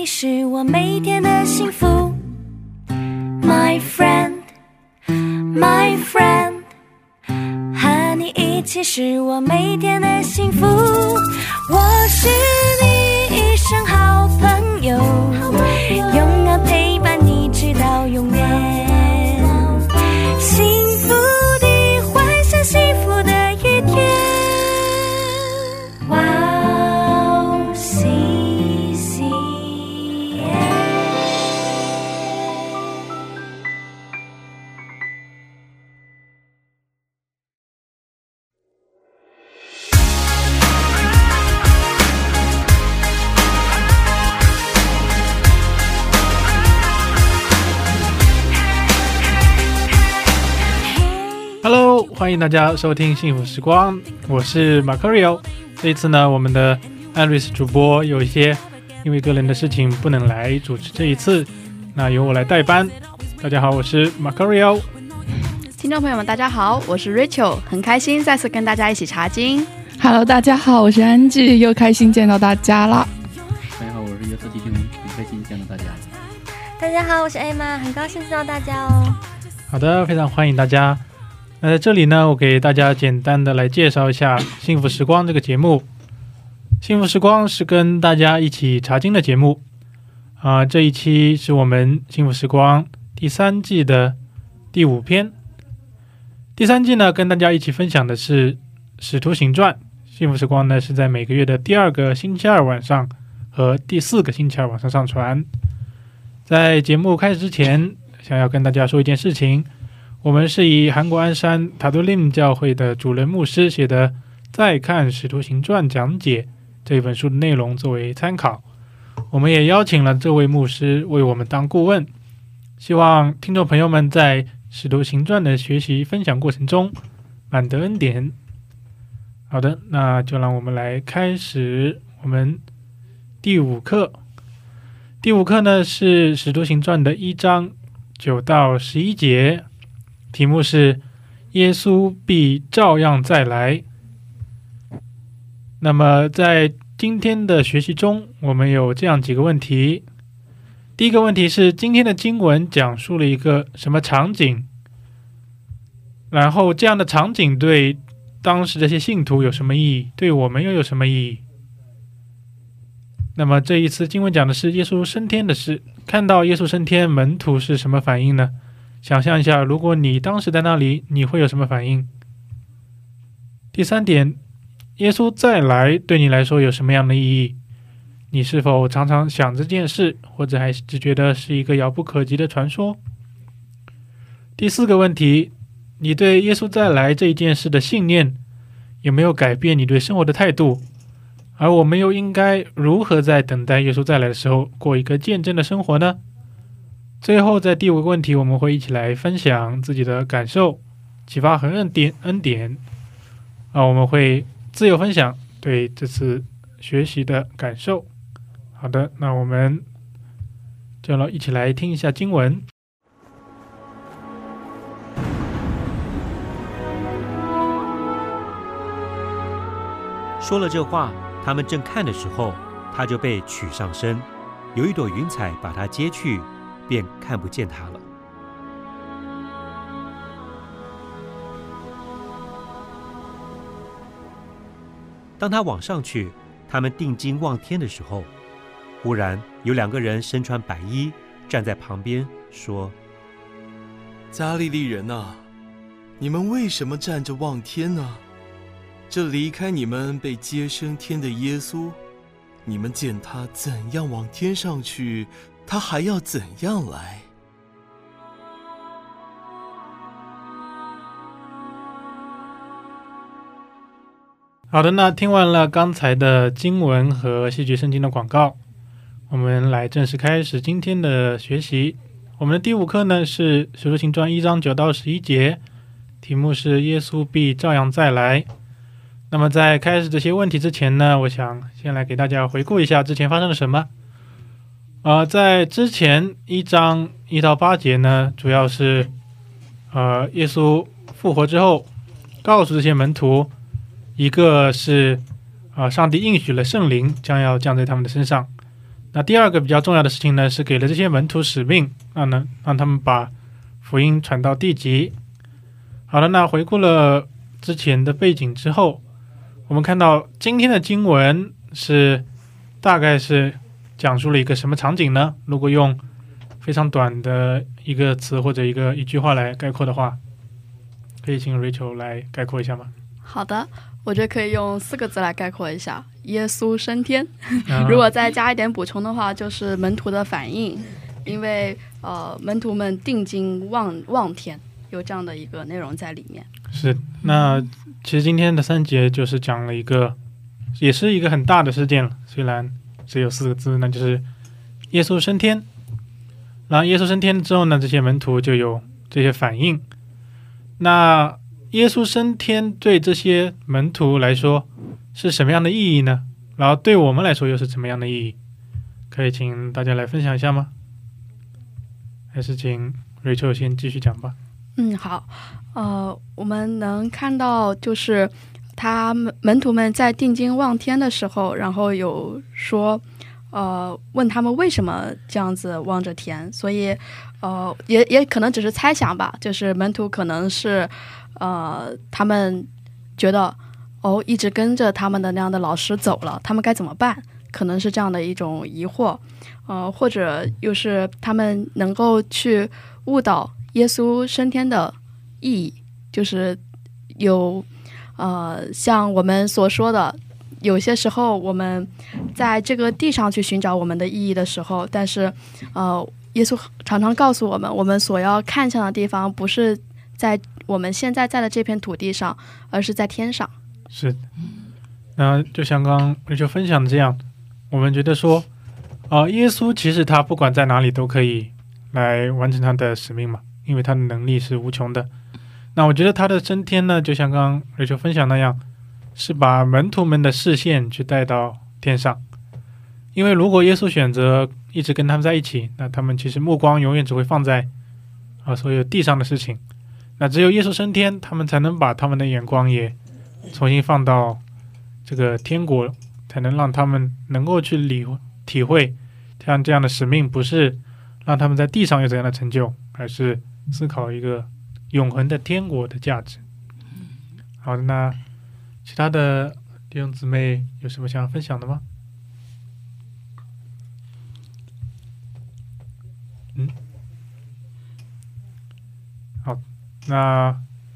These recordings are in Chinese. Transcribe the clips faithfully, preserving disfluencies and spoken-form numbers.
你是我每天的幸福 My friend My friend 和你一起是我每天的幸福，我是你一生好朋友，永远陪伴你直到永远，幸福的幻想，幸福的一天，哇哦西西耶。 Hello， 欢迎大家收听幸福时光，我是 Macario。这一次呢，我们的艾瑞斯主播有一些因为个人的事情不能来主持这一次，那由我来代班。大家好，我是 Macario。 听众朋友们，大家好，我是 Rachel， 很开心再次跟大家一起查经。 Hello， 大家好，我是安吉，又开心见到大家啦。 大家好，我是约瑟弟兄，很开心见到大家。 大家好，我是 Emma， 很高兴见到大家哦。 好的，非常欢迎大家。那在这里呢，我给大家简单的来介绍一下幸福时光这个节目。幸福时光是跟大家一起查经的节目啊、呃，这一期是我们幸福时光第三季的第五篇。第三季呢，跟大家一起分享的是《使徒行传》。幸福时光呢是在每个月的第二个星期二晚上和第四个星期二晚上上传。在节目开始之前，想要跟大家说一件事情。我们是以韩国鞍山塔多林教会的主任牧师写的《再看使徒行传讲解》这本书的内容作为参考，我们也邀请了这位牧师为我们当顾问，希望听众朋友们在使徒行传的学习分享过程中满得恩典。好的，那就让我们来开始我们第五课。第五课呢是使徒行传的一章九到十一节，题目是耶稣必照样再来。那么在今天的学习中，我们有这样几个问题。第一个问题是，今天的经文讲述了一个什么场景，然后这样的场景对当时这些信徒有什么意义，对我们又有什么意义。那么这一次经文讲的是耶稣升天的事，看到耶稣升天，门徒是什么反应呢？想象一下，如果你当时在那里，你会有什么反应？第三点，耶稣再来对你来说有什么样的意义？你是否常常想这件事，或者还只觉得是一个遥不可及的传说？第四个问题，你对耶稣再来这一件事的信念有没有改变你对生活的态度？而我们又应该如何在等待耶稣再来的时候过一个见证的生活呢？最后在第五个问题，我们会一起来分享自己的感受、启发和恩典恩典啊，我们会自由分享对这次学习的感受。好的，那我们就一起来听一下经文。 说了这话，他们正看的时候，他就被取上身，有一朵云彩把他接去，便看不见他了。当他往上去，他们定睛望天的时候，忽然有两个人身穿白衣站在旁边，说： 加利利人啊，你们为什么站着望天呢？这离开你们被接升天的耶稣，你们见他怎样往天上去，他还要怎样来。 好的，那听完了刚才的经文和戏剧圣经的广告，我们来正式开始今天的学习。我们的第五课呢是使徒行传一章九到十一节，题目是耶稣必照样再来。那么在开始这些问题之前呢，我想先来给大家回顾一下之前发生了什么。呃，在之前一章一到八节呢，主要是呃耶稣复活之后，告诉这些门徒，一个是呃上帝应许了圣灵将要降在他们的身上， 那第二个比较重要的事情呢，是给了这些门徒使命，让呢让他们把福音传到地极。好了，那回顾了之前的背景之后，我们看到今天的经文是大概是讲述了一个什么场景呢？如果用非常短的一个词或者一个一句话来概括的话，可以请 Rachel 来概括一下吗？ 好的，我觉得可以用四个字来概括一下：耶稣升天。 啊、 如果再加一点补充的话，就是门徒的反应，因为呃门徒们定睛望望天，有这样的一个内容在里面。 是，那其实今天的三节就是讲了一个，也是一个很大的事件了，虽然只有四个字，那就是耶稣升天。然后耶稣升天之后呢，这些门徒就有这些反应。那耶稣升天对这些门徒来说是什么样的意义呢？然后对我们来说又是什么样的意义？可以请大家来分享一下吗？还是请 Rachel 先继续讲吧。 嗯，好，呃，我们能看到就是他们门徒们在定睛望天的时候，然后有说，呃，问他们为什么这样子望着天，所以，呃，也也可能只是猜想吧，就是门徒可能是，呃，他们觉得，哦，一直跟着他们的那样的老师走了，他们该怎么办？可能是这样的一种疑惑，呃，或者又是他们能够去误导耶稣升天的意义，就是有呃像我们所说的，有些时候我们在这个地上去寻找我们的意义的时候，但是呃耶稣常常告诉我们，我们所要看向的地方不是在我们现在在的这片土地上，而是在天上。 是，那就像刚刚我就分享的这样，我们觉得说啊、呃，耶稣其实他不管在哪里都可以来完成他的使命嘛，因为他的能力是无穷的。那我觉得他的升天呢，就像刚刚瑞秋分享那样，是把门徒们的视线去带到天上。因为如果耶稣选择一直跟他们在一起，那他们其实目光永远只会放在啊、呃、所有地上的事情。那只有耶稣升天，他们才能把他们的眼光也重新放到这个天国，才能让他们能够去理体会像这样的使命不是让他们在地上有怎样的成就，而是思考一个永恒的天国的价值。好的，那其他的弟兄姊妹有什么想要分享的吗？嗯，好，那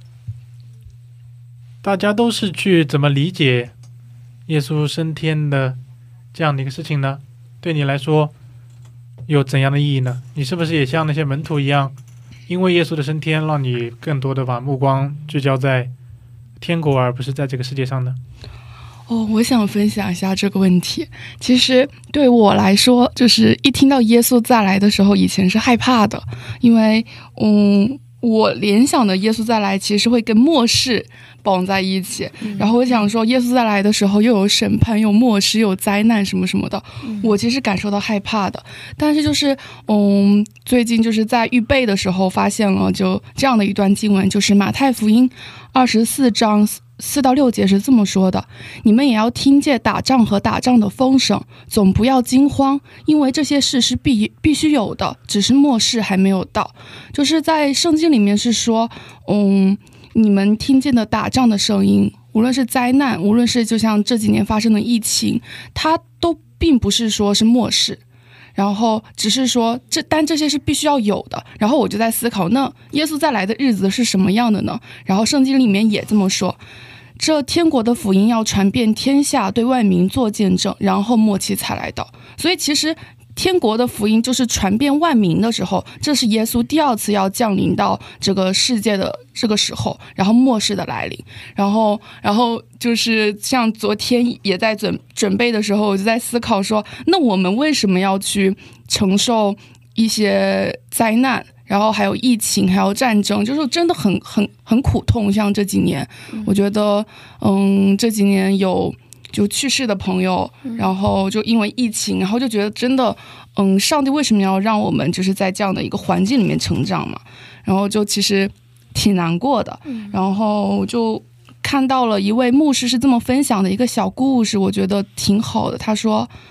大家都是去怎么理解耶稣升天的这样的一个事情呢？对你来说有怎样的意义呢？你是不是也像那些门徒一样，因为耶稣的升天让你更多的把目光聚焦在天国而不是在这个世界上呢？ 哦，我想分享一下这个问题。其实对我来说，就是一听到耶稣再来的时候，以前是害怕的，因为嗯，我联想的耶稣再来其实会跟末世绑在一起、嗯、然后我想说耶稣再来的时候又有审判又有末世又有灾难什么什么的、嗯、我其实感受到害怕的。但是就是嗯，最近就是在预备的时候发现了就这样的一段经文，就是马太福音二十四章四到六节是这么说的：你们也要听见打仗和打仗的风声，总不要惊慌，因为这些事是必必须有的，只是末世还没有到。就是在圣经里面是说嗯，你们听见的打仗的声音，无论是灾难，无论是就像这几年发生的疫情，它都并不是说是末世，然后只是说这但这些是必须要有的。然后我就在思考，那耶稣再来的日子是什么样的呢？然后圣经里面也这么说，这天国的福音要传遍天下，对万民做见证，然后末期才来到。所以其实天国的福音就是传遍万民的时候，这是耶稣第二次要降临到这个世界的这个时候，然后末世的来临。然后然后就是像昨天也在准准备的时候，我就在思考说，那我们为什么要去承受一些灾难，然后还有疫情还有战争，就是真的很很很苦痛。像这几年、嗯、我觉得嗯这几年有就去世的朋友，然后就因为疫情，然后就觉得真的嗯上帝为什么要让我们就是在这样的一个环境里面成长嘛，然后就其实挺难过的。然后就看到了一位牧师是这么分享的一个小故事，我觉得挺好的。他说，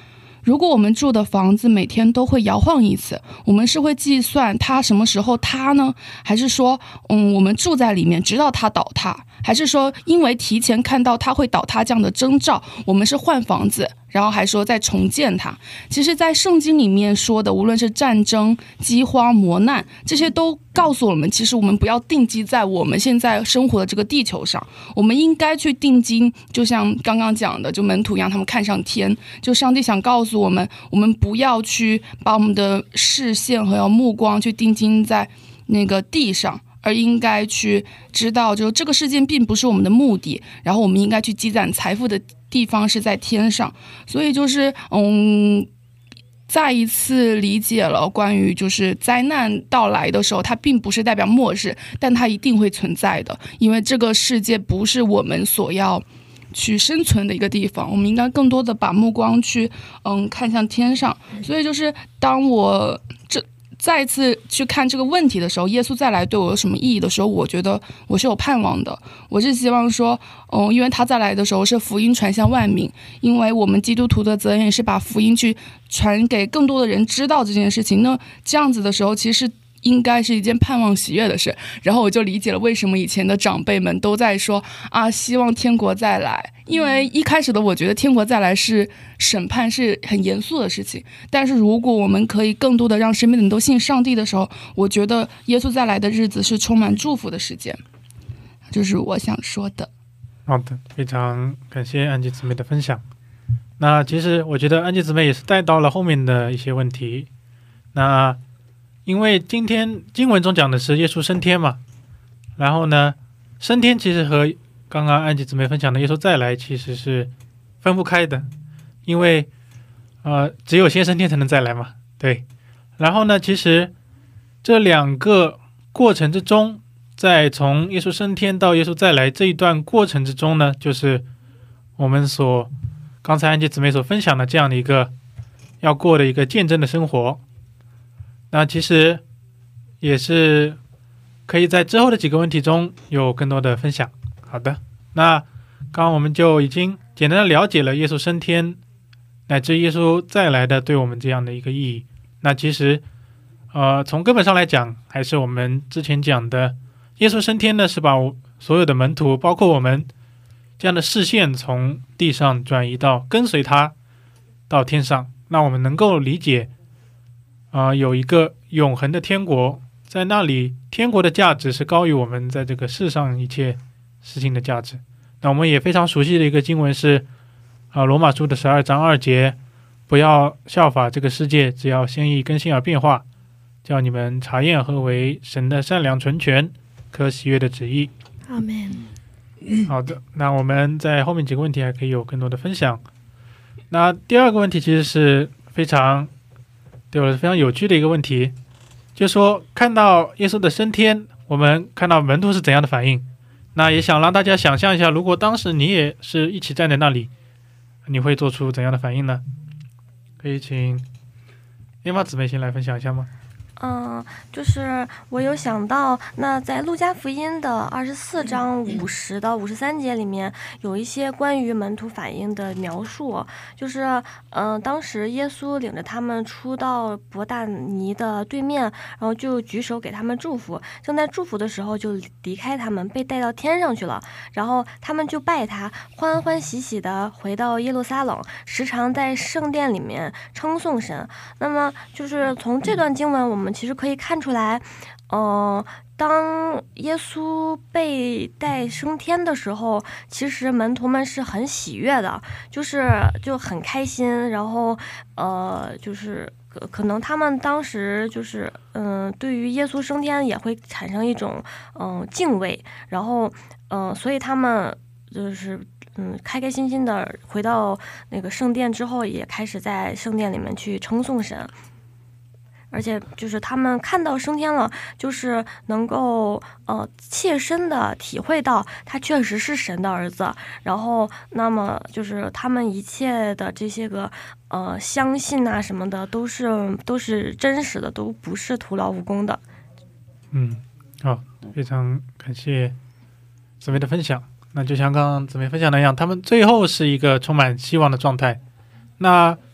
如果我们住的房子每天都会摇晃一次，我们是会计算它什么时候塌呢？还是说，嗯，我们住在里面直到它倒塌？还是说，因为提前看到它会倒塌这样的征兆，我们是换房子，然后还说再重建它？其实，在圣经里面说的，无论是战争、饥荒、磨难，这些都告诉我们，其实我们不要定基在我们现在生活的这个地球上，我们应该去定睛，就像刚刚讲的，就门徒一样，他们看上天，就上帝想告诉我们，我们不要去把我们的视线和目光去定睛在那个地上，而应该去知道，就这个事件并不是我们的目的，然后我们应该去积攒财富的地方是在天上。所以就是嗯，再一次理解了关于就是灾难到来的时候，它并不是代表末世，但它一定会存在的，因为这个世界不是我们所要去生存的一个地方，我们应该更多的把目光去嗯看向天上。所以就是当我这再次去看这个问题的时候，耶稣再来对我有什么意义的时候，我觉得我是有盼望的。我是希望说，嗯，因为他再来的时候是福音传向万民，因为我们基督徒的责任也是把福音去传给更多的人知道这件事情。那这样子的时候，其实应该是一件盼望喜悦的事。然后我就理解了为什么以前的长辈们都在说啊，希望天国再来。因为一开始的我觉得天国再来是审判，是很严肃的事情，但是如果我们可以更多的让身边的人都信上帝的时候，我觉得耶稣再来的日子是充满祝福的时间。这是我想说的。 好的，非常感谢安吉姊妹的分享。那其实我觉得安吉姊妹也是带到了后面的一些问题。那因为今天经文中讲的是耶稣升天嘛，然后呢，升天其实和刚刚安吉姊妹分享的耶稣再来其实是分不开的，因为呃，只有先升天才能再来嘛，对。然后呢，其实这两个过程之中，在从耶稣升天到耶稣再来这一段过程之中呢，就是我们所刚才安吉姊妹所分享的这样的一个要过的一个见证的生活。那其实也是可以在之后的几个问题中有更多的分享。好的，那刚刚我们就已经简单的了解了耶稣升天乃至耶稣再来的对我们这样的一个意义。那其实呃，从根本上来讲，还是我们之前讲的，耶稣升天呢是把所有的门徒包括我们这样的视线从地上转移到跟随他到天上，那我们能够理解啊、呃，有一个永恒的天国，在那里天国的价值是高于我们在这个世上一切事情的价值。那我们也非常熟悉的一个经文是啊、呃，罗马书的十二章二节，不要效法这个世界，只要先以更新而变化，叫你们查验何为神的善良纯全可喜悦的旨意。 阿们。 好的，那我们在后面几个问题还可以有更多的分享。那第二个问题其实是非常对我是非常有趣的一个问题，就是说看到耶稣的升天，我们看到门徒是怎样的反应，那也想让大家想象一下，如果当时你也是一起站在那里，你会做出怎样的反应呢？可以请艾玛姊妹先来分享一下吗？ 嗯，就是我有想到，那在路加福音的二十四章五十到五十三节里面，有一些关于门徒反应的描述，就是嗯、呃，当时耶稣领着他们出到伯大尼的对面，然后就举手给他们祝福，正在祝福的时候就离开他们，被带到天上去了。然后他们就拜他，欢欢喜喜的回到耶路撒冷，时常在圣殿里面称颂神。那么就是从这段经文，我们其实可以看出来，呃，当耶稣被带升天的时候，其实门徒们是很喜悦的，就是就很开心，然后呃，就是可能他们当时就是嗯、呃，对于耶稣升天也会产生一种嗯、呃、敬畏，然后嗯、呃，所以他们就是嗯开开心心的回到那个圣殿之后，也开始在圣殿里面去称颂神。而且就是他们看到升天了，就是能够呃切身的体会到他确实是神的儿子，然后那么就是他们一切的这些个呃相信啊什么的都是都是真实的，都不是徒劳无功的。 嗯，好，非常感谢姊妹的分享。那就像刚刚姊妹分享的一样，他们最后是一个充满希望的状态。那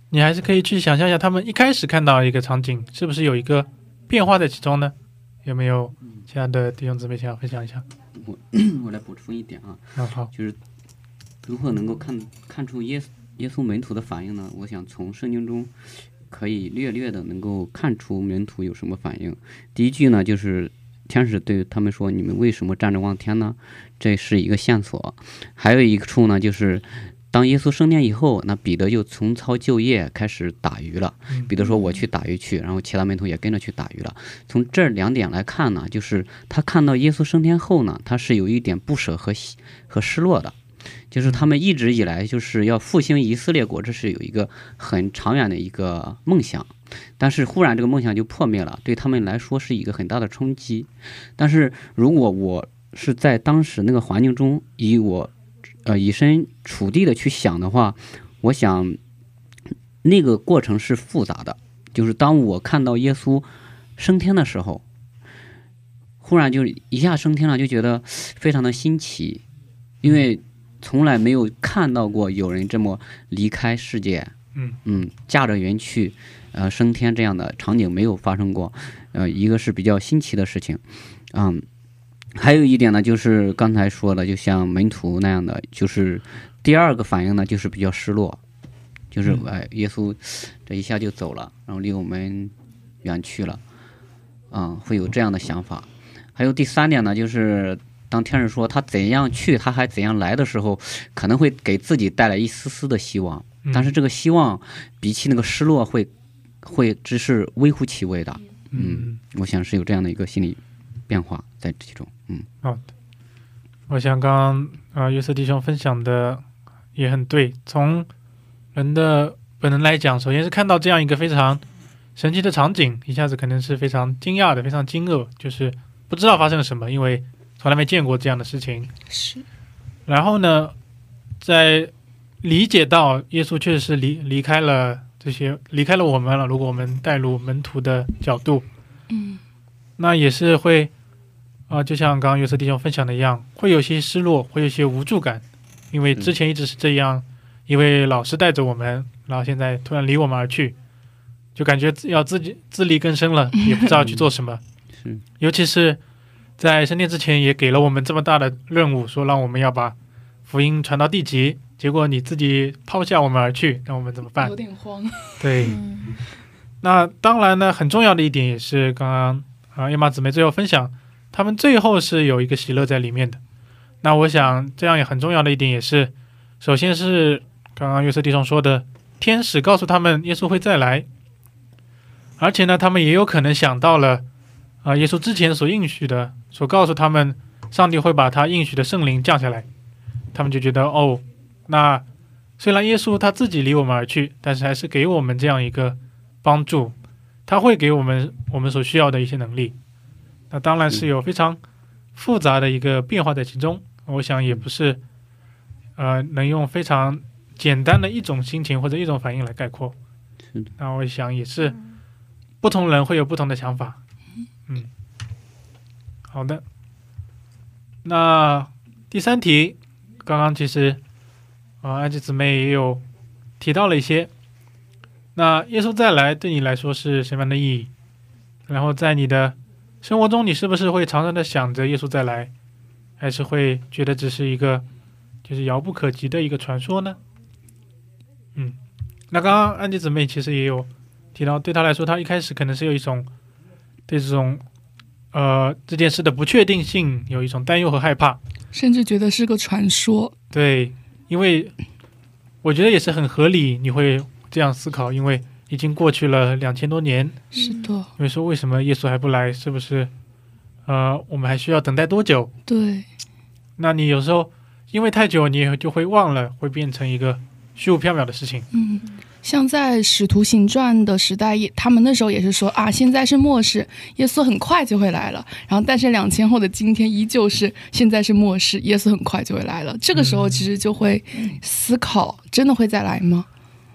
你还是可以去想象一下，他们一开始看到一个场景，是不是有一个变化在其中呢？有没有其他的弟兄姊妹想要分享一下？ 我我来补充一点啊， 嗯，好， 就是如何能够看看出耶稣耶稣门徒的反应呢？我想从圣经中可以略略的能够看出门徒有什么反应。第一句呢，就是天使对他们说：“你们为什么站着望天呢？”这是一个线索。还有一处呢，就是当耶稣升天以后，那彼得就重操旧业，开始打鱼了。彼得说：“我去打鱼去。”然后其他门徒也跟着去打鱼了。从这两点来看呢，就是他看到耶稣升天后呢，他是有一点不舍和和失落的。就是他们一直以来就是要复兴以色列国，这是有一个很长远的一个梦想，但是忽然这个梦想就破灭了，对他们来说是一个很大的冲击。但是如果我是在当时那个环境中，以我呃以身处地的去想的话，我想那个过程是复杂的。就是当我看到耶稣升天的时候，忽然就一下升天了，就觉得非常的新奇，因为从来没有看到过有人这么离开世界， 嗯嗯，驾着云去，呃，升天这样的场景没有发生过，呃，一个是比较新奇的事情，嗯，还有一点呢，就是刚才说的，就像门徒那样的，就是第二个反应呢，就是比较失落，就是哎，耶稣这一下就走了，然后离我们远去了，嗯，会有这样的想法。还有第三点呢，就是当天使说他怎样去，他还怎样来的时候，可能会给自己带来一丝丝的希望，但是这个希望比起那个失落会会只是微乎其微的。嗯，我想是有这样的一个心理变化在其中。嗯， 好的。我想刚刚啊、呃，约瑟弟兄分享的也很对。从人的本能来讲，首先是看到这样一个非常神奇的场景，一下子可能是非常惊讶的，非常惊愕，就是不知道发生了什么，因为从来没见过这样的事情。 是。 然后呢，在理解到耶稣确实是离离开了这些，离开了我们了。如果我们带入门徒的角度， 嗯， 那也是会啊、呃，就像刚刚约瑟弟兄分享的一样，会有些失落，会有些无助感，因为之前一直是这样，一位老师带着我们，然后现在突然离我们而去，就感觉要自己自力更生了，也不知道去做什么。 是， 尤其是在升天之前也给了我们这么大的任务，说让我们要把福音传到地极，结果你自己抛下我们而去，让我们怎么办？ 有点慌。 对，嗯、那当然呢，很重要的一点也是刚刚啊，叶妈姊妹最后分享，他们最后是有一个喜乐在里面的。那我想这样也很重要的一点也是，首先是刚刚约瑟弟兄说的，天使告诉他们耶稣会再来，而且呢，他们也有可能想到了啊、呃，耶稣之前所应许的，所告诉他们上帝会把他应许的圣灵降下来，他们就觉得哦，那虽然耶稣他自己离我们而去，但是还是给我们这样一个帮助，他会给我们我们所需要的一些能力。那当然是有非常复杂的一个变化在其中，我想也不是呃能用非常简单的一种心情或者一种反应来概括。那我想也是不同人会有不同的想法。嗯，好的。那第三题，刚刚其实啊，安吉姊妹也有提到了一些。那耶稣再来对你来说是什么样的意义？然后在你的生活中，你是不是会常常的想着耶稣再来，还是会觉得只是一个就是遥不可及的一个传说呢？嗯，那刚刚安吉姊妹其实也有提到，对他来说，他一开始可能是有一种对这种呃这件事的不确定性有一种担忧和害怕， 甚至觉得是个传说。 对，因为我觉得也是很合理，你会这样思考，因为已经过去了两千多年。 是的。 因为说为什么耶稣还不来？是不是呃我们还需要等待多久？ 对。 那你有时候因为太久，你也就会忘了，会变成一个虚无缥缈的事情。 嗯。像在使徒行传的时代，他们那时候也是说啊，现在是末世，耶稣很快就会来了。然后但是两千后的今天依旧是现在是末世，耶稣很快就会来了。这个时候其实就会思考，真的会再来吗？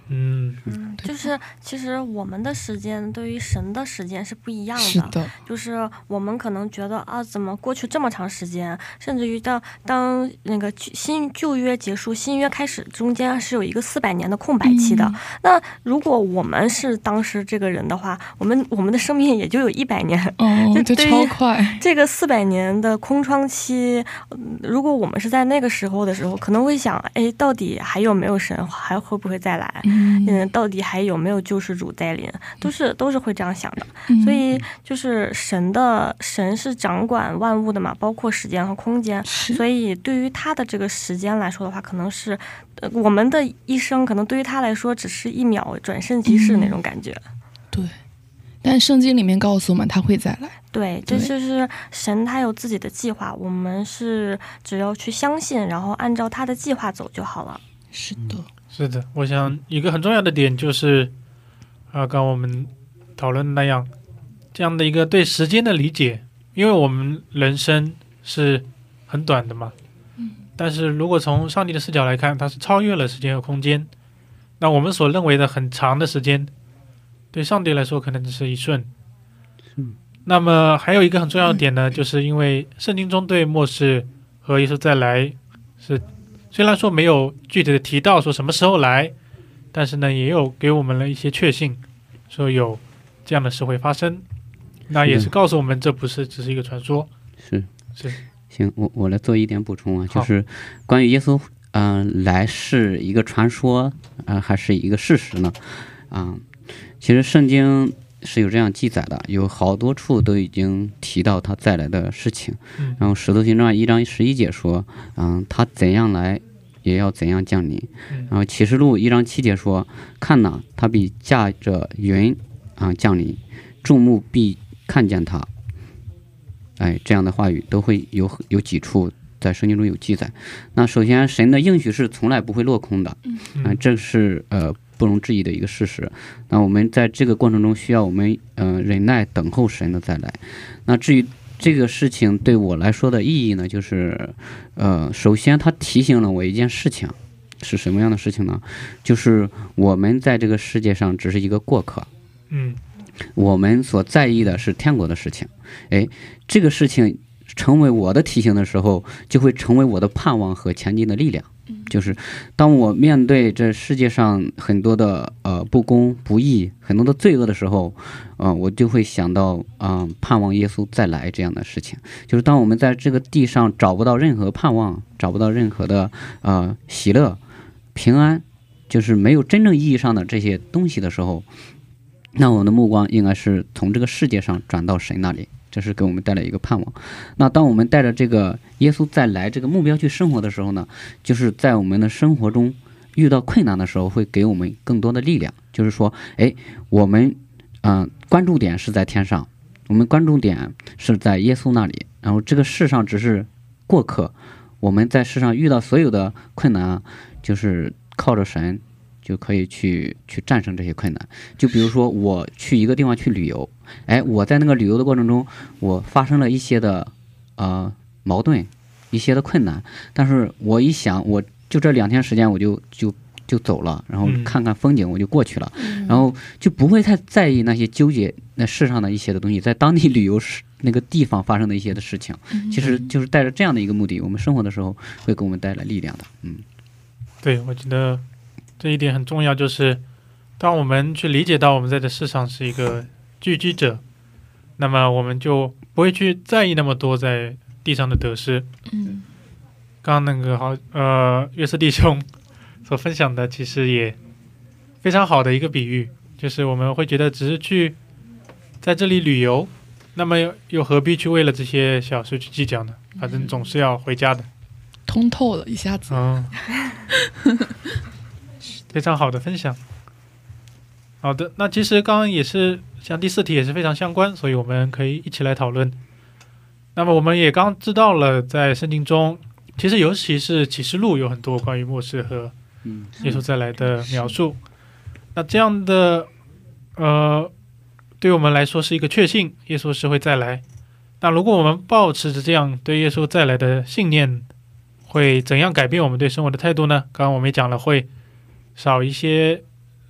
嗯嗯，就是其实我们的时间对于神的时间是不一样的。 是的， 就是我们可能觉得啊，怎么过去这么长时间，甚至于当当那个新旧约结束，新约开始，中间是有一个四百年的空白期的。 嗯、 那如果我们是当时这个人的话，我们我们的生命也就有一百年， 哦，就超快。 这个四百年的空窗期，如果我们是在那个时候的时候，可能会想，哎，到底还有没有神，还会不会再来？嗯，嗯到底还有没有救世主再临？都是都是会这样想的。嗯、所以就是神的神是掌管万物的嘛，包括时间和空间。所以对于他的这个时间来说的话，可能是、呃、我们的一生，可能对于他来说只是一秒，转瞬即逝那种感觉。 嗯、对。但圣经里面告诉我们他会再来。 对，这就是神他有自己的计划，我们是只要去相信，然后按照他的计划走就好了。 是的， 是的。我想一个很重要的点就是啊，刚刚我们讨论那样这样的一个对时间的理解，因为我们人生是很短的嘛，嗯，但是如果从上帝的视角来看，它是超越了时间和空间，那我们所认为的很长的时间，对上帝来说可能只是一瞬。嗯，那么还有一个很重要的点呢，就是因为圣经中对末世和耶稣再来是虽然说没有具体的提到说什么时候来，但是呢也有给我们了一些确信，说有这样的事会发生，那也是告诉我们这不是只是一个传说。 是是， 行，我我来做一点补充啊，就是关于耶稣嗯、呃、来是一个传说啊、呃、还是一个事实呢？啊、呃，其实圣经是有这样记载的，有好多处都已经提到他再来的事情。嗯、然后使徒行传一章十一节说，嗯、呃，他怎样来，也要怎样降临。嗯、然后启示录一章七节说，看哪，他必驾着云啊、呃、降临，众目必看见他。哎，这样的话语都会有有几处在圣经中有记载。那首先，神的应许是从来不会落空的，啊、呃，这是呃不容置疑的一个事实。那我们在这个过程中需要我们呃忍耐等候神的再来。那至于这个事情对我来说的意义呢，就是呃，首先它提醒了我一件事情，是什么样的事情呢？就是我们在这个世界上只是一个过客。嗯。我们所在意的是天国的事情，哎，这个事情成为我的提醒的时候，就会成为我的盼望和前进的力量。就是当我面对这世界上很多的呃不公不义、很多的罪恶的时候，呃，我就会想到啊、呃，盼望耶稣再来这样的事情。就是当我们在这个地上找不到任何盼望，找不到任何的呃喜乐、平安，就是没有真正意义上的这些东西的时候，那我们的目光应该是从这个世界上转到神那里，这是给我们带来一个盼望。那当我们带着这个耶稣再来这个目标去生活的时候呢，就是在我们的生活中遇到困难的时候，会给我们更多的力量。就是说，哎，我们嗯、呃、关注点是在天上，我们关注点是在耶稣那里，然后这个世上只是过客，我们在世上遇到所有的困难，就是靠着神就可以去去战胜这些困难。就比如说我去一个地方去旅游，哎，我在那个旅游的过程中，我发生了一些的呃矛盾，一些的困难，但是我一想，我就这两天时间，我就就就走了，然后看看风景，我就过去了，嗯、然后就不会太在意那些纠结那世上的一些的东西，在当地旅游时那个地方发生的一些的事情，嗯、其实就是带着这样的一个目的，我们生活的时候会给我们带来力量的。嗯， 对，我觉得这一点很重要，就是当我们去理解到我们在这世上是一个聚居者，那么我们就不会去在意那么多在地上的得失。嗯，刚刚那个好呃约瑟弟兄所分享的其实也非常好的一个比喻，就是我们会觉得只是去在这里旅游，那么又何必去为了这些小事去计较呢？反正总是要回家的。 通透了一下子。嗯， 非常好的分享。好的，那其实刚刚也是像第四题也是非常相关，所以我们可以一起来讨论。那么我们也刚知道了，在圣经中，其实尤其是启示录有很多关于末世和耶稣再来的描述。那这样的呃，对我们来说是一个确信，耶稣是会再来。那如果我们抱持着这样对耶稣再来的信念，会怎样改变我们对生活的态度呢？刚刚我们也讲了，会少一些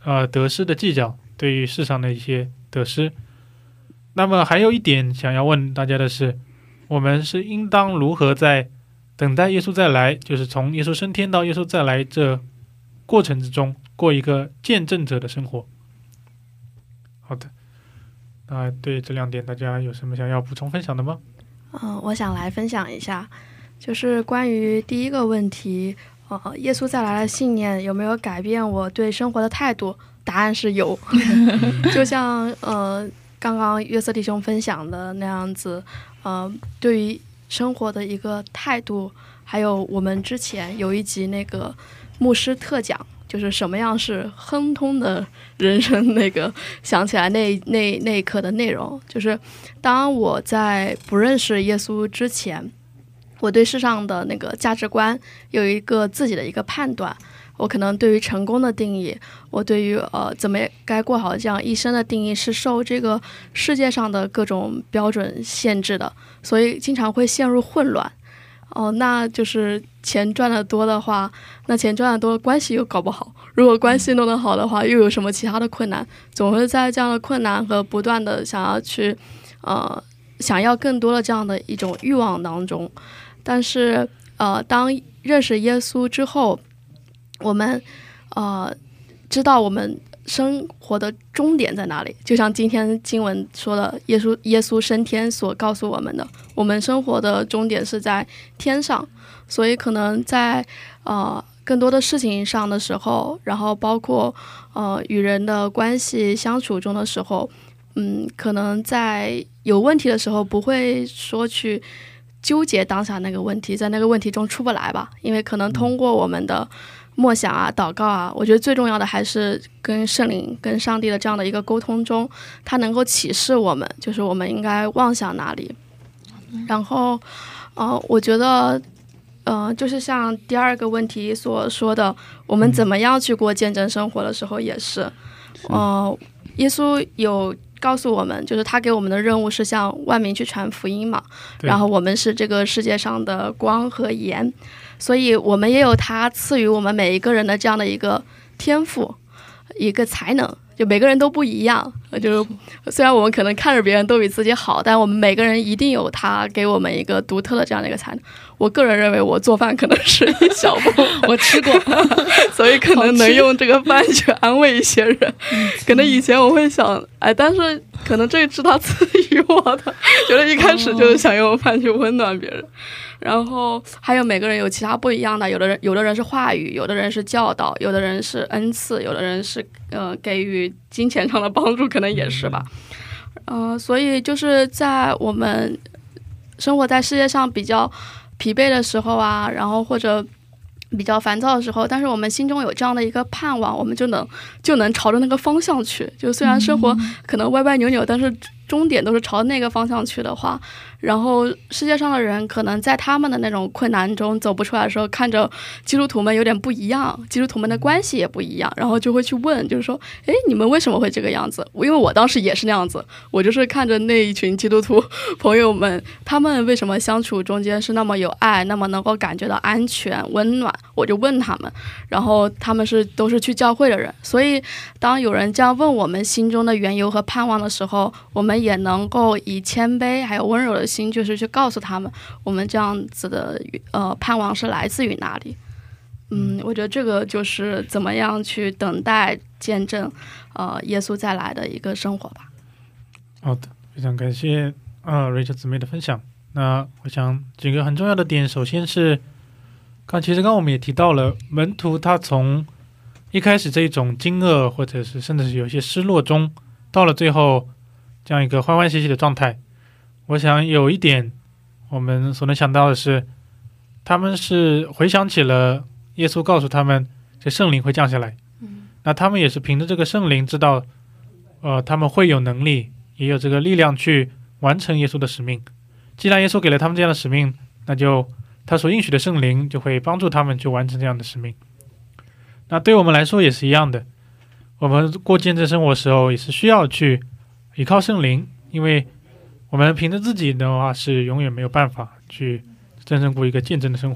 呃得失的计较，对于世上的一些得失。那么还有一点想要问大家的是，我们是应当如何在等待耶稣再来，就是从耶稣升天到耶稣再来这过程之中过一个见证者的生活。好的，那对这两点大家有什么想要补充分享的吗？ 嗯、呃，我想来分享一下，就是关于第一个问题，呃，耶稣再来的信念有没有改变我对生活的态度？答案是有。就像呃刚刚约瑟弟兄分享的那样子，呃，对于生活的一个态度，还有我们之前有一集那个牧师特讲，就是什么样是亨通的人生，那个想起来那那那一刻的内容，就是当我在不认识耶稣之前，我对世上的那个价值观有一个自己的一个判断，我可能对于成功的定义，我对于呃怎么该过好这样一生的定义是受这个世界上的各种标准限制的，所以经常会陷入混乱。哦，那就是钱赚得多的话，那钱赚得多，关系又搞不好。如果关系弄得好的话，又有什么其他的困难？总会在这样的困难和不断的想要去，呃，想要更多的这样的一种欲望当中。但是，呃，当认识耶稣之后，我们，呃，知道我们生活的终点在哪里，就像今天经文说的，耶稣耶稣升天所告诉我们的，我们生活的终点是在天上。所以可能在呃更多的事情上的时候，然后包括呃与人的关系相处中的时候，嗯，可能在有问题的时候不会说去纠结当下那个问题，在那个问题中出不来吧，因为可能通过我们的默想啊、祷告啊，我觉得最重要的还是跟圣灵、跟上帝的这样的一个沟通中，它能够启示我们，就是我们应该望向哪里。然后，呃，我觉得，呃，就是像第二个问题所说的，我们怎么样去过见证生活的时候，也是，呃，耶稣有告诉我们，就是他给我们的任务是向万民去传福音嘛，然后我们是这个世界上的光和盐。所以我们也有他赐予我们每一个人的这样的一个天赋，一个才能，就每个人都不一样。就是虽然我们可能看着别人都比自己好，但我们每个人一定有他给我们一个独特的这样的一个才能。我个人认为我做饭可能是一小部分， 我吃过， 所以可能能用这个饭去安慰一些人。可能以前我会想，哎，但是可能这是他赐予我的，觉得一开始就是想用饭去温暖别人。然后还有每个人有其他不一样的，有的人有的人是话语，有的人是教导，有的人是恩赐，有的人是呃给予金钱上的帮助，可能也是吧。呃，所以就是在我们生活在世界上比较疲惫的时候啊，然后或者比较烦躁的时候，但是我们心中有这样的一个盼望，我们就能就能朝着那个方向去。就虽然生活可能歪歪扭扭，但是终点都是朝那个方向去的话，然后世界上的人可能在他们的那种困难中走不出来的时候，看着基督徒们有点不一样，基督徒们的关系也不一样，然后就会去问，就是说，哎，你们为什么会这个样子？因为我当时也是那样子，我就是看着那一群基督徒朋友们，他们为什么相处中间是那么有爱，那么能够感觉到安全温暖，我就问他们，然后他们是都是去教会的人，所以当有人这样问我们心中的缘由和盼望的时候，我们也能够以谦卑还有温柔的心，就是去告诉他们我们这样子的呃盼望是来自于哪里。嗯，我觉得这个就是怎么样去等待见证呃耶稣再来的一个生活吧。 好的，非常感谢啊 Rachel 姊妹的分享。那我想几个很重要的点，首先是刚其实刚刚我们也提到了门徒他从一开始这一种惊愕或者是甚至是有一些失落中，到了最后这样一个欢欢喜喜的状态。我想有一点我们所能想到的是，他们是回想起了耶稣告诉他们这圣灵会降下来，嗯，那他们也是凭着这个圣灵知道呃，他们会有能力也有这个力量去完成耶稣的使命。既然耶稣给了他们这样的使命，那就他所应许的圣灵就会帮助他们去完成这样的使命。那对我们来说也是一样的，我们过见证生活的时候也是需要去依靠圣灵，因为我们凭着自己的话是永远没有办法去真正过一个见证的生活，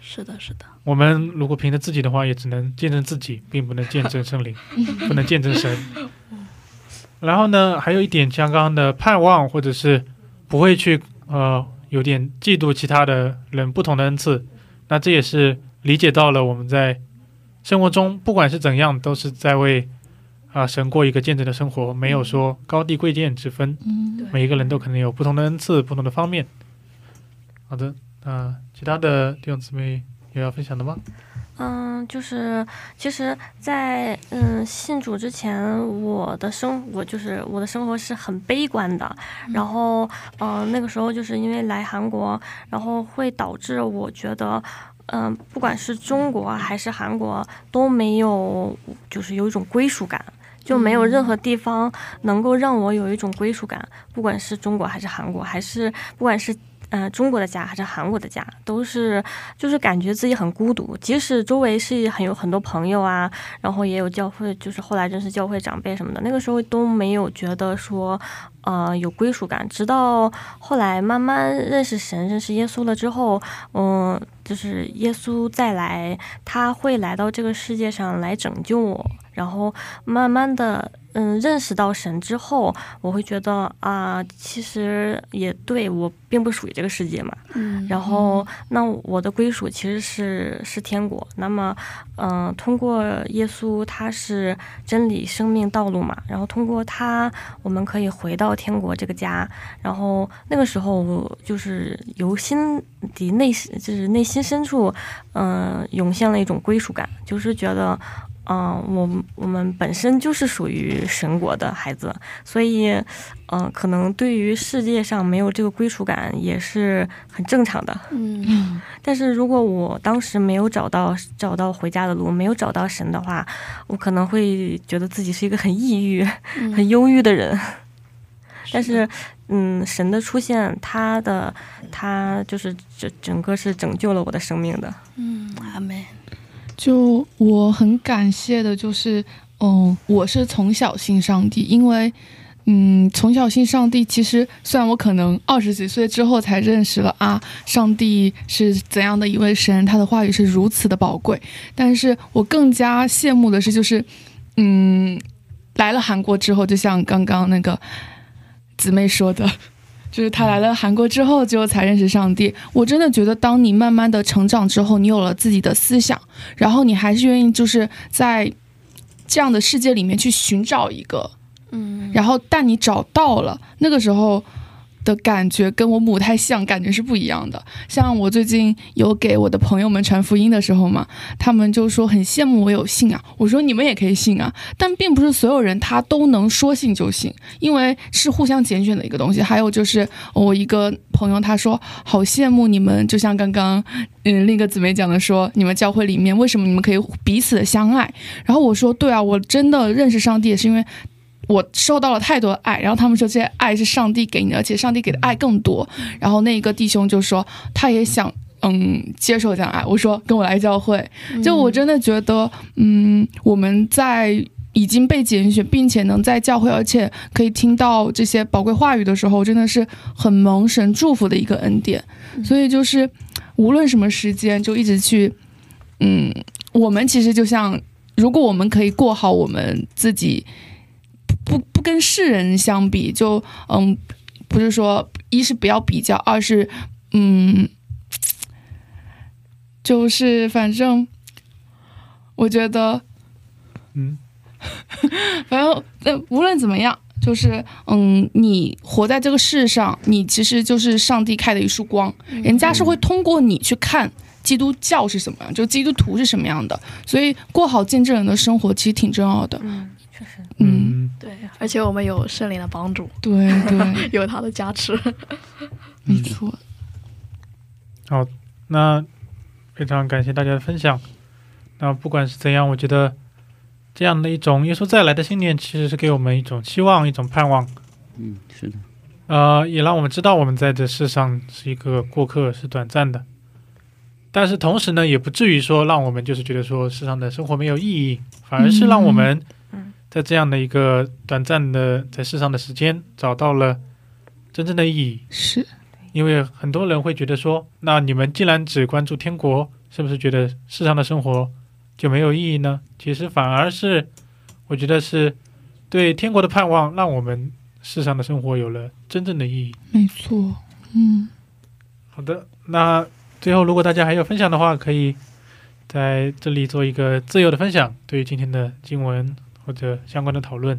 是的，是的。 我们如果凭着自己的话，也只能见证自己，并不能见证圣灵，不能见证神。然后呢，还有一点像刚刚的盼望，或者是不会去呃有点嫉妒其他的人不同的恩赐，那这也是理解到了我们在生活中不管是怎样，都是在为啊、呃、神过一个见证的生活，没有说高低贵贱之分。 嗯， 每一个人都可能有不同的恩赐，不同的方面。好的，那、呃、其他的弟兄姊妹有要分享的吗？ 嗯，就是其实在嗯信主之前，我的生我就是我的生活是很悲观的，然后嗯、呃、那个时候就是因为来韩国，然后会导致我觉得嗯、呃、不管是中国还是韩国都没有就是有一种归属感，就没有任何地方能够让我有一种归属感，不管是中国还是韩国，还是不管是呃，中国的家还是韩国的家，都是就是感觉自己很孤独，即使周围是很有很多朋友啊，然后也有教会，就是后来认识教会长辈什么的，那个时候都没有觉得说呃有归属感，直到后来慢慢认识神认识耶稣了之后，嗯，就是耶稣再来，他会来到这个世界上来拯救我，然后慢慢的嗯，认识到神之后，我会觉得啊、呃，其实也对，我并不属于这个世界嘛。 嗯， 然后，那我的归属其实是是天国。那么，嗯、呃，通过耶稣，他是真理、生命、道路嘛。然后通过他，我们可以回到天国这个家。然后那个时候，就是由心底内，就是内心深处，嗯、呃，涌现了一种归属感，就是觉得。嗯、呃，我我们本身就是属于神国的孩子，所以，嗯、呃，可能对于世界上没有这个归属感也是很正常的。 嗯， 但是如果我当时没有找到找到回家的路，没有找到神的话，我可能会觉得自己是一个很抑郁、 嗯、 很忧郁的人。但是，嗯，神的出现，他的他就是整整个是拯救了我的生命的。 嗯，阿们。 就我很感谢的就是，嗯，我是从小信上帝，因为，嗯，从小信上帝，其实虽然我可能二十几岁之后才认识了啊，上帝是怎样的一位神，他的话语是如此的宝贵，但是我更加羡慕的是，就是，嗯，来了韩国之后，就像刚刚那个姊妹说的。就是他来了韩国之后就才认识上帝，我真的觉得当你慢慢的成长之后，你有了自己的思想，然后你还是愿意就是在这样的世界里面去寻找一个，嗯，然后但你找到了，那个时候的感觉跟我母胎像感觉是不一样的。像我最近有给我的朋友们传福音的时候嘛，他们就说很羡慕我有信啊，我说你们也可以信啊，但并不是所有人他都能说信就信，因为是互相拣选的一个东西。还有就是我一个朋友他说好羡慕你们，就像刚刚嗯另一个姊妹讲的说，你们教会里面为什么你们可以彼此的相爱，然后我说对啊，我真的认识上帝也是因为我受到了太多的爱，然后他们说这些爱是上帝给你的，而且上帝给的爱更多。然后那个弟兄就说他也想嗯接受这样爱，我说跟我来教会。就我真的觉得嗯我们在已经被拣选并且能在教会而且可以听到这些宝贵话语的时候，真的是很蒙神祝福的一个恩典。所以就是无论什么时间就一直去嗯我们其实就像如果我们可以过好我们自己不不跟世人相比，就嗯，不是说一是不要比较，二是嗯，就是反正我觉得， 嗯， 反正呃无论怎么样，就是嗯，你活在这个世上，你其实就是上帝开的一束光，人家是会通过你去看基督教是什么样，就基督徒是什么样的，所以过好见证人的生活其实挺重要的。 嗯，确实。 嗯， 对，而且我们有圣灵的帮助， 对对， 有他的加持， 没错。 好，那非常感谢大家的分享。那不管是怎样，我觉得这样的一种耶稣再来的信念，其实是给我们一种希望，一种盼望。 嗯，是的。 呃，也让我们知道我们在这世上是一个过客，是短暂的。但是同时呢，也不至于说让我们就是觉得说世上的生活没有意义，反而是让我们在这样的一个短暂的在世上的时间找到了真正的意义。 是， 因为很多人会觉得说，那你们既然只关注天国是不是觉得世上的生活就没有意义呢？其实反而是我觉得是对天国的盼望，让我们世上的生活有了真正的意义。 没错。嗯， 好的，那最后如果大家还有分享的话，可以在这里做一个自由的分享，对于今天的经文或者相关的讨论。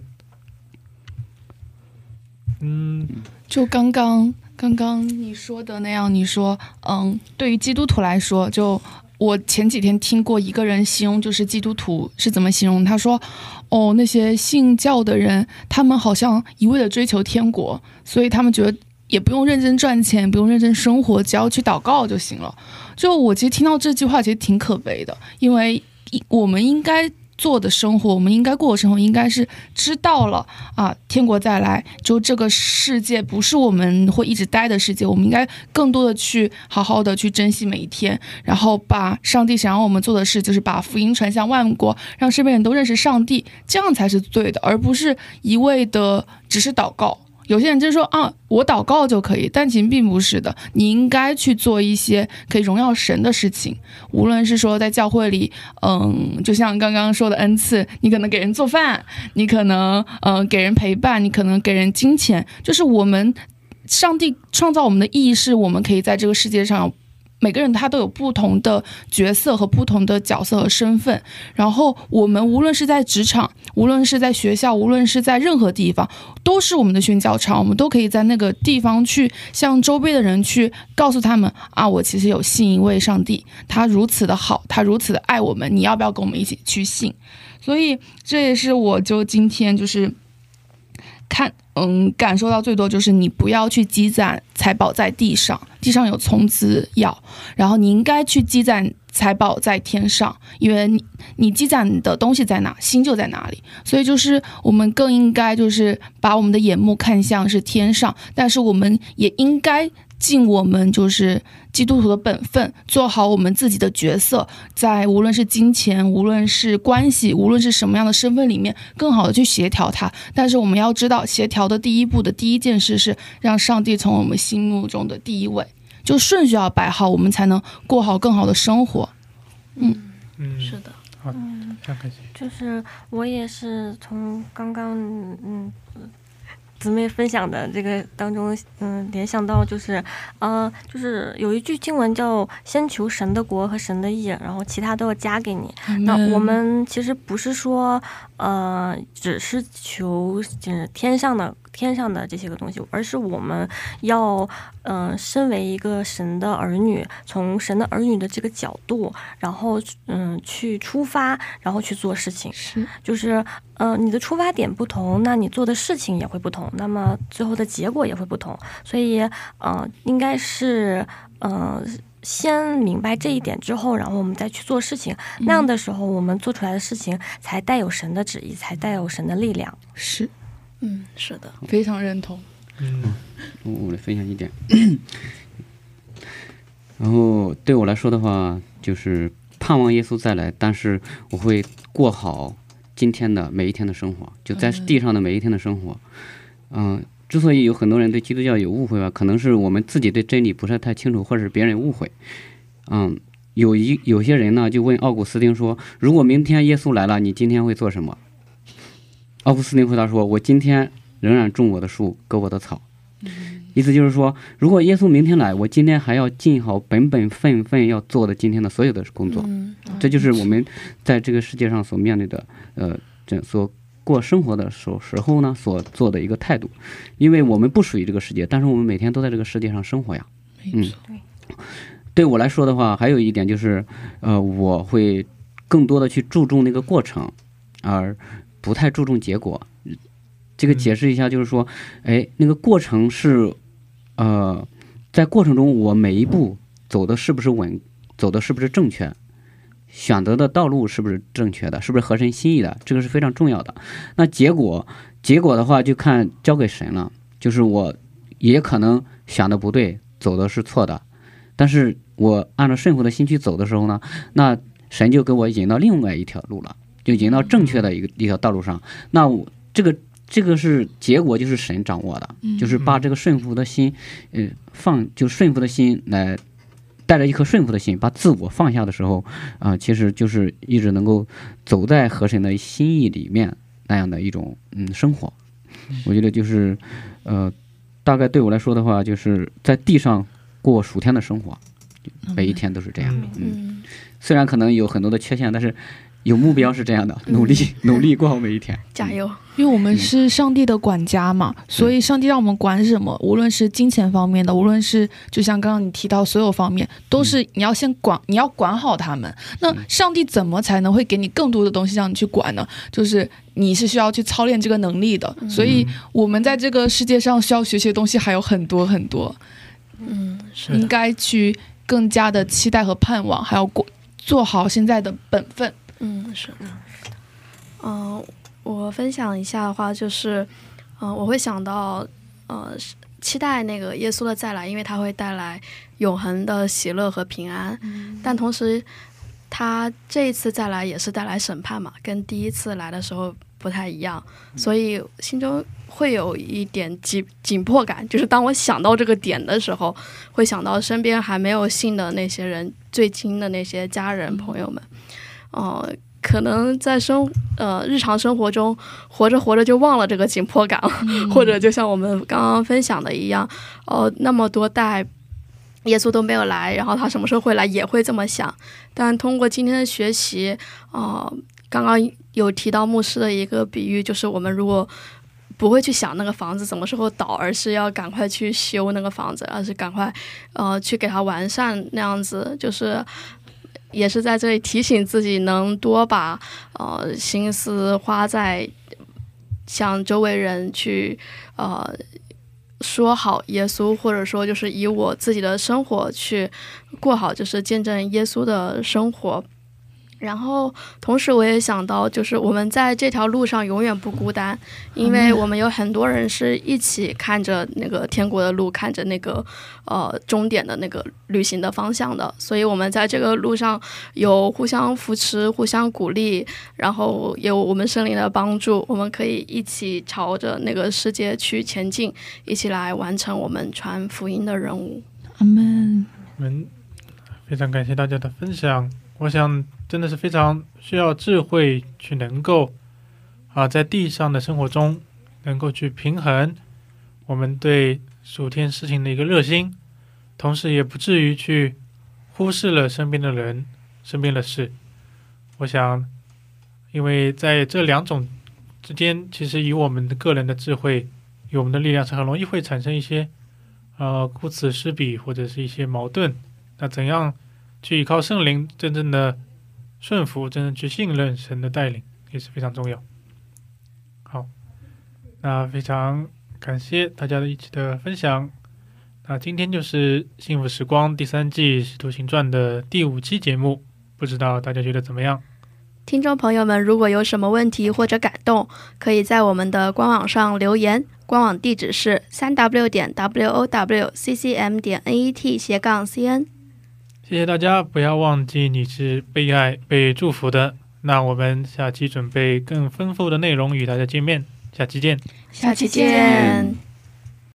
嗯， 就刚刚刚刚你说的那样，你说，嗯，对于基督徒来说，就我前几天听过一个人形容，就是基督徒是怎么形容，他说，哦，那些信教的人，他们好像一味的追求天国，所以他们觉得也不用认真赚钱，不用认真生活，只要去祷告就行了。就我其实听到这句话，其实挺可悲的，因为我们应该做的生活，我们应该过的生活，应该是知道了啊，天国再来，就这个世界不是我们会一直待的世界，我们应该更多的去好好的去珍惜每一天，然后把上帝想让我们做的事，就是把福音传向万国，让身边人都认识上帝，这样才是对的，而不是一味的只是祷告。有些人就说啊，我祷告就可以，但其实并不是的，你应该去做一些可以荣耀神的事情，无论是说在教会里，嗯，就像刚刚说的恩赐，你可能给人做饭，你可能嗯给人陪伴，你可能给人金钱，就是我们上帝创造我们的意义是我们可以在这个世界上，每个人他都有不同的角色和不同的角色和身份，然后我们无论是在职场，无论是在学校，无论是在任何地方，都是我们的宣教场，我们都可以在那个地方去向周边的人去告诉他们啊，我其实有信一位上帝，他如此的好，他如此的爱我们，你要不要跟我们一起去信？所以这也是我就今天就是看嗯，感受到最多就是你不要去积攒财宝在地上，地上有虫子咬，然后你应该去积攒财宝在天上，因为你你积攒的东西在哪，心就在哪里。所以就是我们更应该就是把我们的眼目看向是天上，但是我们也应该尽我们就是基督徒的本分，做好我们自己的角色，在无论是金钱，无论是关系，无论是什么样的身份里面，更好的去协调它。但是我们要知道，协调的第一步的第一件事是让上帝从我们心目中的第一位，就顺序要摆好，我们才能过好更好的生活。嗯嗯， 是的。 好，非常感谢。 就是我也是从刚刚嗯姊妹分享的这个当中，嗯，联想到就是，呃，就是有一句经文叫“先求神的国和神的义，然后其他都要加给你”。那我们其实不是说，呃，只是求就是天上的天上的这些个东西，而是我们要，嗯、呃，身为一个神的儿女，从神的儿女的这个角度，然后嗯去出发，然后去做事情。 是， 就是。呃，你的出发点不同，那你做的事情也会不同，那么最后的结果也会不同。所以，呃，应该是呃，先明白这一点之后，然后我们再去做事情。那样的时候，我们做出来的事情才带有神的旨意，才带有神的力量。 是， 嗯，是的， 非常认同。 嗯， 我来分享一点。然后对我来说的话，就是盼望耶稣再来，但是我会过好今天的每一天的生活，就在地上的每一天的生活。嗯、呃，之所以有很多人对基督教有误会吧，可能是我们自己对真理不是太清楚，或者是别人有误会。嗯，有一有些人呢就问奥古斯丁说，如果明天耶稣来了，你今天会做什么？奥古斯丁回答说，我今天仍然种我的树，割我的草。意思就是说，如果耶稣明天来，我今天还要尽好本本分分要做的今天的所有的工作。这就是我们在这个世界上所面对的，呃，这所过生活的时候时候呢，所做的一个态度。因为我们不属于这个世界，但是我们每天都在这个世界上生活呀。嗯，对我来说的话，还有一点就是，呃，我会更多的去注重那个过程，而不太注重结果。这个解释一下，就是说，哎，那个过程是，呃，在过程中我每一步走的是不是稳，走的是不是正确，选择的道路是不是正确的，是不是合神心意的，这个是非常重要的。那结果，结果的话就看交给神了。就是我也可能选的不对，走的是错的，但是我按照顺服的心去走的时候呢，那神就给我引到另外一条路了，就引到正确的一个一条道路上。那我这个。这个是结果，就是神掌握的，就是把这个顺服的心，呃，放就顺服的心来带着一颗顺服的心，把自我放下的时候啊、呃，其实就是一直能够走在河神的心意里面那样的一种嗯生活。我觉得就是呃，大概对我来说的话，就是在地上过属天的生活，每一天都是这样。嗯，嗯虽然可能有很多的缺陷，但是有目标是这样的，努力、嗯、努力过好每一天， 加油！ 因为我们是上帝的管家嘛，嗯、所以上帝让我们管什么，无论是金钱方面的，无论是就像刚刚你提到所有方面，都是你要先管，你要管好他们。那上帝怎么才能会给你更多的东西让你去管呢？就是你是需要去操练这个能力的，嗯、所以我们在这个世界上需要学习的东西还有很多很多。嗯，应该去更加的期待和盼望，还要做好现在的本分。 嗯，是的。嗯、呃，我分享一下的话，就是，嗯、呃，我会想到，呃，期待那个耶稣的再来，因为他会带来永恒的喜乐和平安。嗯、但同时，他这一次再来也是带来审判嘛，跟第一次来的时候不太一样，所以心中会有一点紧紧迫感。就是当我想到这个点的时候，会想到身边还没有信的那些人，最亲的那些家人朋友们。呃，可能在生呃日常生活中活着活着就忘了这个紧迫感了，嗯、或者就像我们刚刚分享的一样，呃，那么多代耶稣都没有来，然后他什么时候会来也会这么想。但通过今天的学习，呃，刚刚有提到牧师的一个比喻，就是我们如果不会去想那个房子什么时候倒，而是要赶快去修那个房子，而是赶快呃去给它完善，那样子就是也是在这里提醒自己，能多把呃心思花在向周围人去呃说好耶稣，或者说就是以我自己的生活去过好，就是见证耶稣的生活。然后同时我也想到，就是我们在这条路上永远不孤单，因为我们有很多人是一起看着那个天国的路，看着那个呃终点的那个旅行的方向的，所以我们在这个路上有互相扶持，互相鼓励，然後有我们圣灵的帮助，我们可以一起朝着那个世界去前进，一起来完成我们传福音的任务。 阿们。 我们非常感谢大家的分享，我想真的是非常需要智慧去能够啊，在地上的生活中能够去平衡我们对属天事情的一个热心，同时也不至于去忽视了身边的人身边的事。我想因为在这两种之间，其实以我们的个人的智慧，以我们的力量是很容易会产生一些呃顾此失彼，或者是一些矛盾。那怎样去依靠圣灵真正的顺服，真正去信任神的带领，也是非常重要。好，那非常感谢大家的一起的分享。那今天就是幸福时光第三季使徒行传的第五期节目，不知道大家觉得怎么样？ 听众朋友们，如果有什么问题或者感动，可以在我们的官网上留言，官网地址是 三 w 点 w o w c c m 点 n e t 斜杠 c n。 谢谢大家，不要忘记你是被爱被祝福的。那我们下期准备更丰富的内容与大家见面，下期见。 下期见。